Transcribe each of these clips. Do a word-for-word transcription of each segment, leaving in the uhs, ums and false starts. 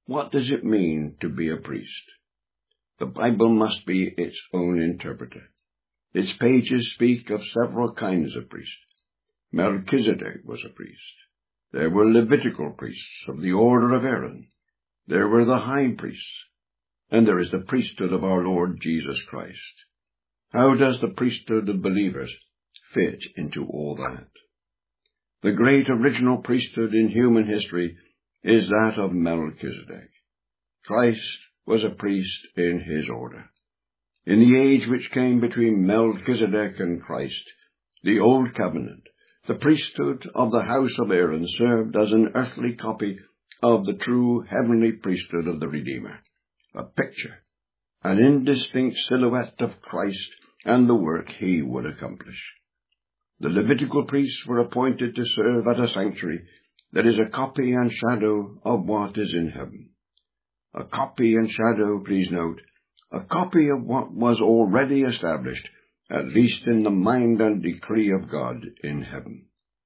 What does it mean to be a priest? The Bible must be its own interpreter. Its pages speak of several kinds of priests. Melchizedek was a priest. There were Levitical priests of the order of Aaron. There were the high priests. And there is the priesthood of our Lord Jesus Christ. How does the priesthood of believers fit into all that? The great original priesthood in human history is that of Melchizedek. Christ was a priest in his order. In the age which came between Melchizedek and Christ, the Old Covenant, the priesthood of the house of Aaron served as an earthly copy of the true heavenly priesthood of the Redeemer, a picture, an indistinct silhouette of Christ and the work he would accomplish. The Levitical priests were appointed to serve at a sanctuary that is a copy and shadow of what is in heaven. A copy and shadow, please note, a copy of what was already established, at least in the mind and decree of God in heaven.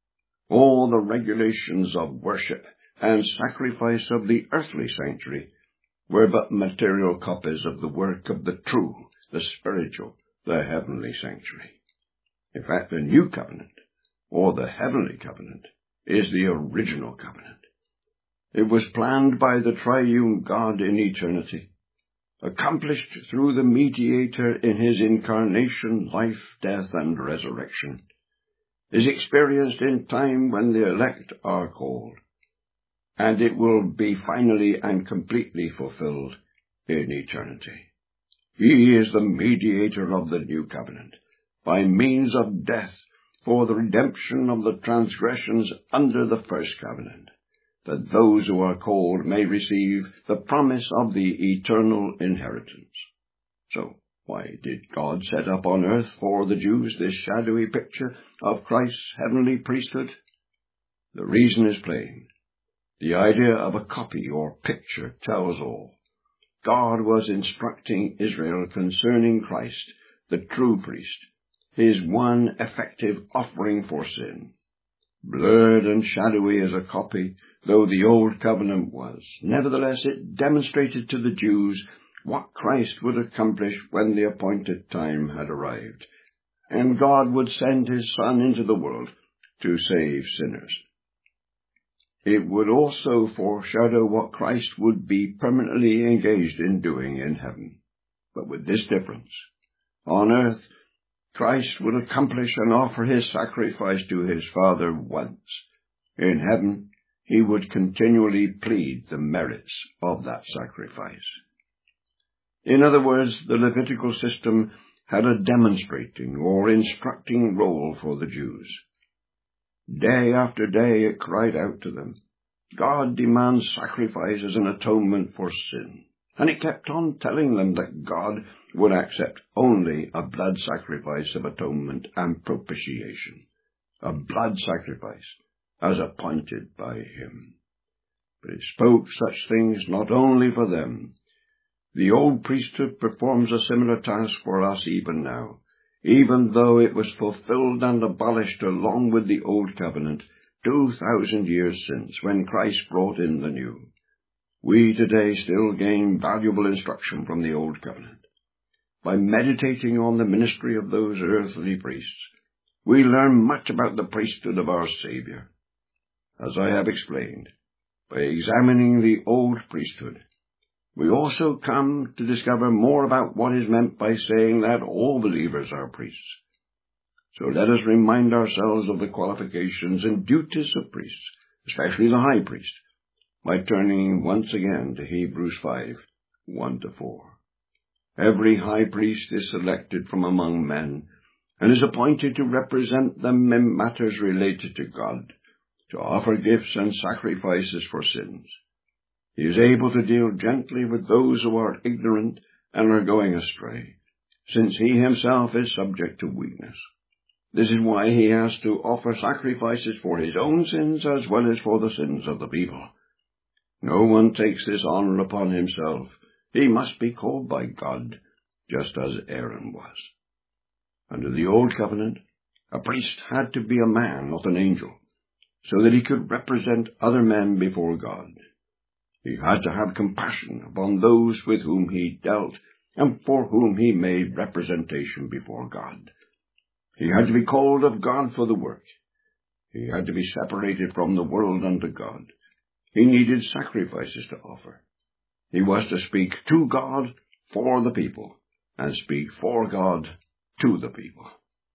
All the regulations of worship and sacrifice of the earthly sanctuary were but material copies of the work of the true, the spiritual, the heavenly sanctuary. In fact, the new covenant, or the heavenly covenant, is the original covenant. It was planned by the triune God in eternity, accomplished through the mediator in his incarnation, life, death, and resurrection, is experienced in time when the elect are called, and it will be finally and completely fulfilled in eternity. He is the mediator of the new covenant, by means of death, for the redemption of the transgressions under the first covenant, that those who are called may receive the promise of the eternal inheritance. So, why did God set up on earth for the Jews this shadowy picture of Christ's heavenly priesthood? The reason is plain. The idea of a copy or picture tells all. God was instructing Israel concerning Christ, the true priest, his one effective offering for sin. Blurred and shadowy as a copy, though the old covenant was, nevertheless it demonstrated to the Jews what Christ would accomplish when the appointed time had arrived, and God would send his Son into the world to save sinners. It would also foreshadow what Christ would be permanently engaged in doing in heaven, but with this difference. On earth, Christ would accomplish and offer his sacrifice to his Father once. In heaven, he would continually plead the merits of that sacrifice. In other words, the Levitical system had a demonstrating or instructing role for the Jews. Day after day it cried out to them, God demands sacrifice as an atonement for sin. And it kept on telling them that God would accept only a blood sacrifice of atonement and propitiation, a blood sacrifice as appointed by him. But it spoke such things not only for them. The old priesthood performs a similar task for us even now, even though it was fulfilled and abolished along with the old covenant two thousand years since, when Christ brought in the new. We today still gain valuable instruction from the Old Covenant. By meditating on the ministry of those earthly priests, we learn much about the priesthood of our Savior. As I have explained, by examining the old priesthood, we also come to discover more about what is meant by saying that all believers are priests. So let us remind ourselves of the qualifications and duties of priests, especially the high priest, by turning once again to Hebrews five, one to four. Every high priest is selected from among men and is appointed to represent them in matters related to God, to offer gifts and sacrifices for sins. He is able to deal gently with those who are ignorant and are going astray, since he himself is subject to weakness. This is why he has to offer sacrifices for his own sins as well as for the sins of the people. No one takes this honor upon himself. He must be called by God, just as Aaron was. Under the Old Covenant, a priest had to be a man, not an angel, so that he could represent other men before God. He had to have compassion upon those with whom he dealt and for whom he made representation before God. He had to be called of God for the work. He had to be separated from the world unto God. He needed sacrifices to offer. He was to speak to God for the people, and speak for God to the people.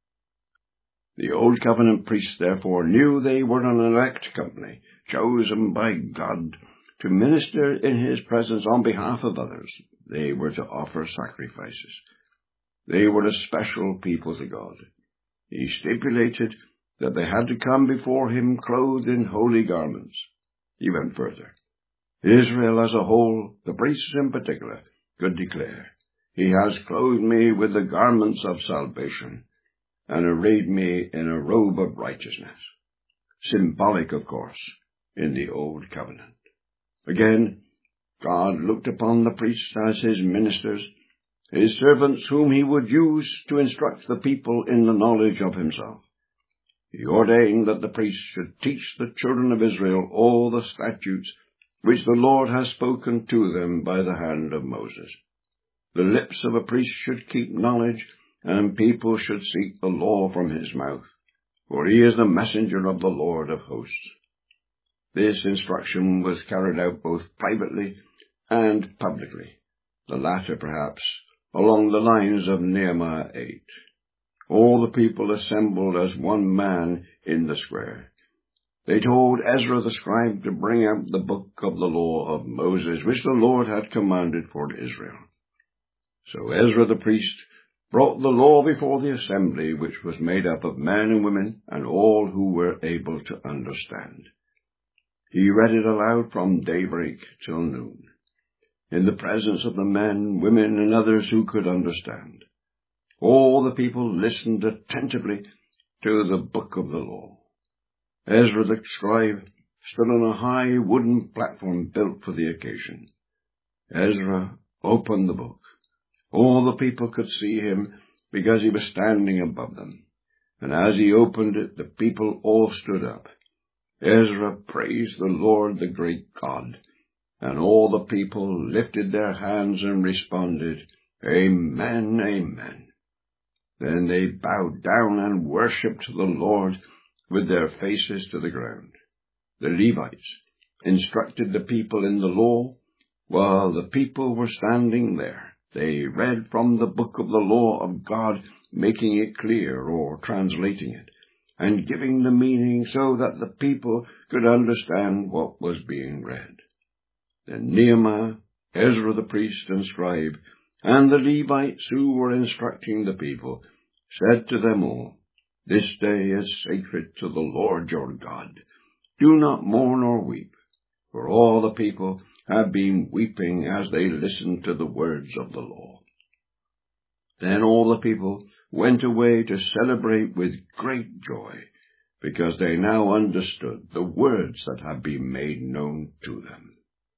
The Old Covenant priests therefore knew they were an elect company, chosen by God to minister in his presence on behalf of others. They were to offer sacrifices. They were a special people to God. He stipulated that they had to come before him clothed in holy garments. He went further. Israel as a whole, the priests in particular, could declare, "He has clothed me with the garments of salvation, and arrayed me in a robe of righteousness." Symbolic, of course, in the Old Covenant. Again, God looked upon the priests as his ministers, his servants whom he would use to instruct the people in the knowledge of himself. He ordained that the priests should teach the children of Israel all the statutes which the Lord has spoken to them by the hand of Moses. The lips of a priest should keep knowledge, and people should seek the law from his mouth, for he is the messenger of the Lord of hosts. This instruction was carried out both privately and publicly, the latter perhaps along the lines of Nehemiah eight. All the people assembled as one man in the square. They told Ezra the scribe to bring out the book of the law of Moses, which the Lord had commanded for Israel. So Ezra the priest brought the law before the assembly, which was made up of men and women and all who were able to understand. He read it aloud from daybreak till noon, in the presence of the men, women, and others who could understand. All the people listened attentively to the book of the law. Ezra the scribe stood on a high wooden platform built for the occasion. Ezra opened the book. All the people could see him because he was standing above them. And as he opened it, the people all stood up. Ezra praised the Lord, the great God. And all the people lifted their hands and responded, "Amen, amen." Then they bowed down and worshipped the Lord with their faces to the ground. The Levites instructed the people in the law while the people were standing there. They read from the book of the law of God, making it clear or translating it, and giving the meaning so that the people could understand what was being read. Then Nehemiah, Ezra the priest and scribe, and the Levites who were instructing the people, said to them all, "This day is sacred to the Lord your God. Do not mourn or weep, for all the people have been weeping as they listened to the words of the law." Then all the people went away to celebrate with great joy, because they now understood the words that had been made known to them.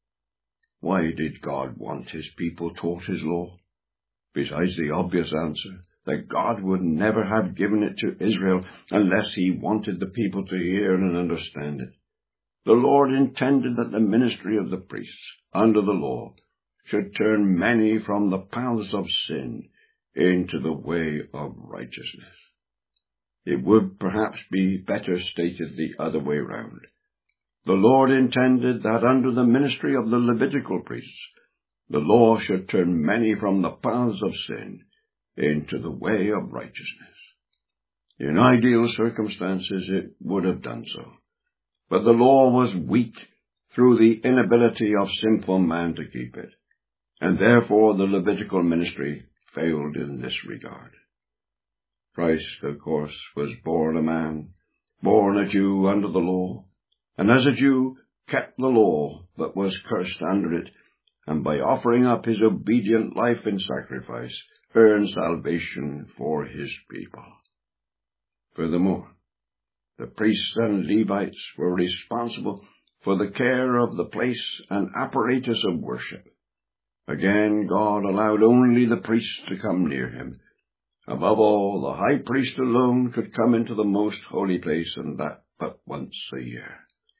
Why did God want his people taught his law? Besides the obvious answer, that God would never have given it to Israel unless he wanted the people to hear and understand it. The Lord intended that the ministry of the priests under the law should turn many from the paths of sin into the way of righteousness. It would perhaps be better stated the other way round. The Lord intended that under the ministry of the Levitical priests, the law should turn many from the paths of sin into the way of righteousness. In ideal circumstances, it would have done so. But the law was weak through the inability of sinful man to keep it, and therefore the Levitical ministry failed in this regard. Christ, of course, was born a man, born a Jew under the law, and as a Jew kept the law, but was cursed under it, and by offering up his obedient life in sacrifice, earned salvation for his people. Furthermore, the priests and Levites were responsible for the care of the place and apparatus of worship. Again, God allowed only the priests to come near him. Above all, the high priest alone could come into the most holy place, and that but once a year.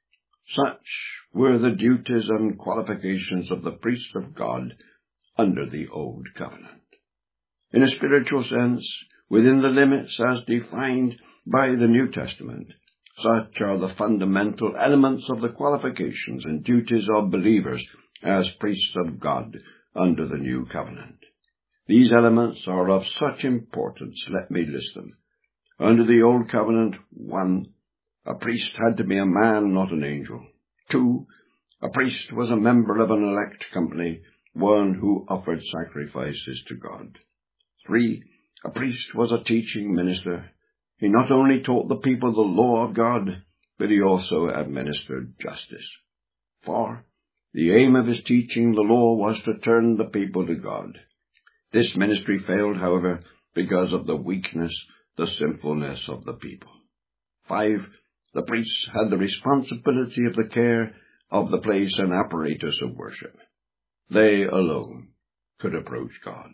Such were the duties and qualifications of the priests of God under the Old Covenant. In a spiritual sense, within the limits as defined by the New Testament, such are the fundamental elements of the qualifications and duties of believers as priests of God under the New Covenant. These elements are of such importance, let me list them. Under the Old Covenant, one, a priest had to be a man, not an angel. Two, a priest was a member of an elect company, one who offered sacrifices to God. Three, a priest was a teaching minister. He not only taught the people the law of God, but he also administered justice. Four, the aim of his teaching the law was to turn the people to God. This ministry failed, however, because of the weakness, the sinfulness of the people. Five, the priests had the responsibility of the care of the place and apparatus of worship. They alone could approach God.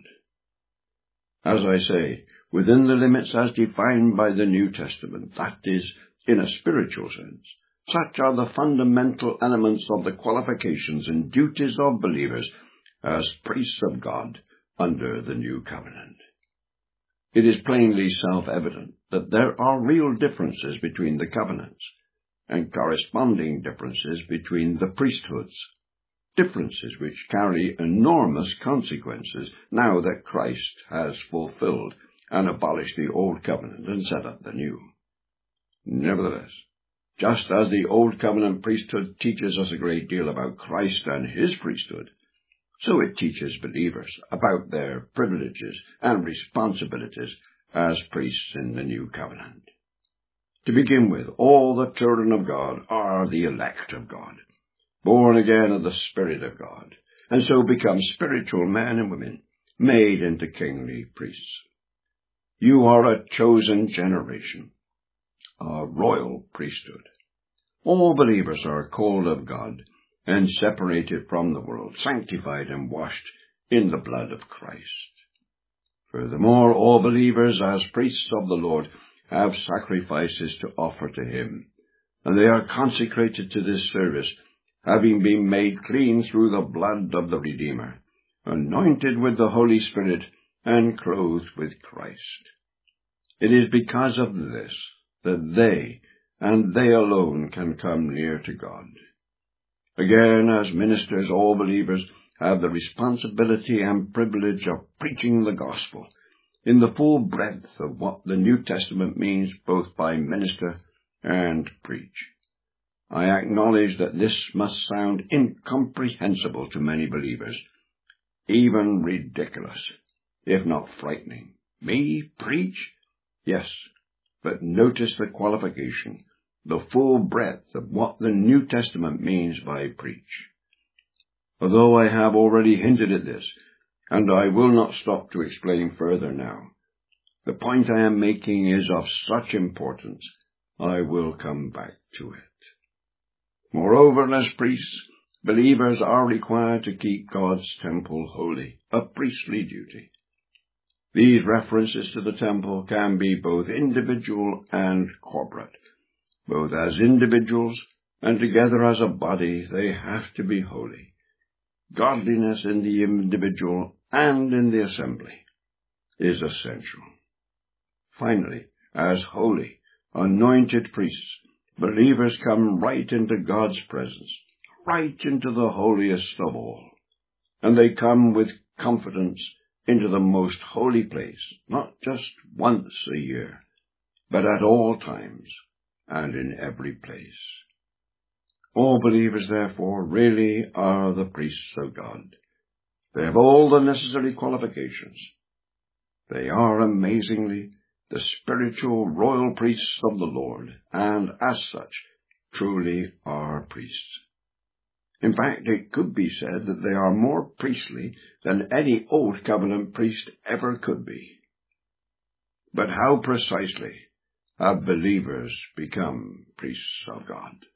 As I say, within the limits as defined by the New Testament, that is, in a spiritual sense, such are the fundamental elements of the qualifications and duties of believers as priests of God under the New Covenant. It is plainly self-evident that there are real differences between the covenants and corresponding differences between the priesthoods, differences which carry enormous consequences now that Christ has fulfilled and abolished the Old Covenant and set up the New. Nevertheless, just as the Old Covenant priesthood teaches us a great deal about Christ and his priesthood, so it teaches believers about their privileges and responsibilities as priests in the New Covenant. To begin with, all the children of God are the elect of God, born again of the Spirit of God, and so become spiritual men and women, made into kingly priests. You are a chosen generation, a royal priesthood. All believers are called of God and separated from the world, sanctified and washed in the blood of Christ. Furthermore, all believers as priests of the Lord have sacrifices to offer to him, and they are consecrated to this service, having been made clean through the blood of the Redeemer, anointed with the Holy Spirit, and clothed with Christ. It is because of this that they, and they alone, can come near to God. Again, as ministers, all believers have the responsibility and privilege of preaching the gospel in the full breadth of what the New Testament means both by minister and preach. I acknowledge that this must sound incomprehensible to many believers, even ridiculous, if not frightening. Me preach? Yes, but notice the qualification, the full breadth of what the New Testament means by preach. Although I have already hinted at this, and I will not stop to explain further now, the point I am making is of such importance, I will come back to it. Moreover, as priests, believers are required to keep God's temple holy, a priestly duty. These references to the temple can be both individual and corporate. Both as individuals and together as a body, they have to be holy. Godliness in the individual and in the assembly is essential. Finally, as holy, anointed priests, believers come right into God's presence, right into the holiest of all, and they come with confidence into the most holy place, not just once a year, but at all times and in every place. All believers, therefore, really are the priests of God. They have all the necessary qualifications. They are, amazingly, the spiritual royal priests of the Lord, and as such, truly are priests. In fact, it could be said that they are more priestly than any Old Covenant priest ever could be. But how precisely have believers become priests of God?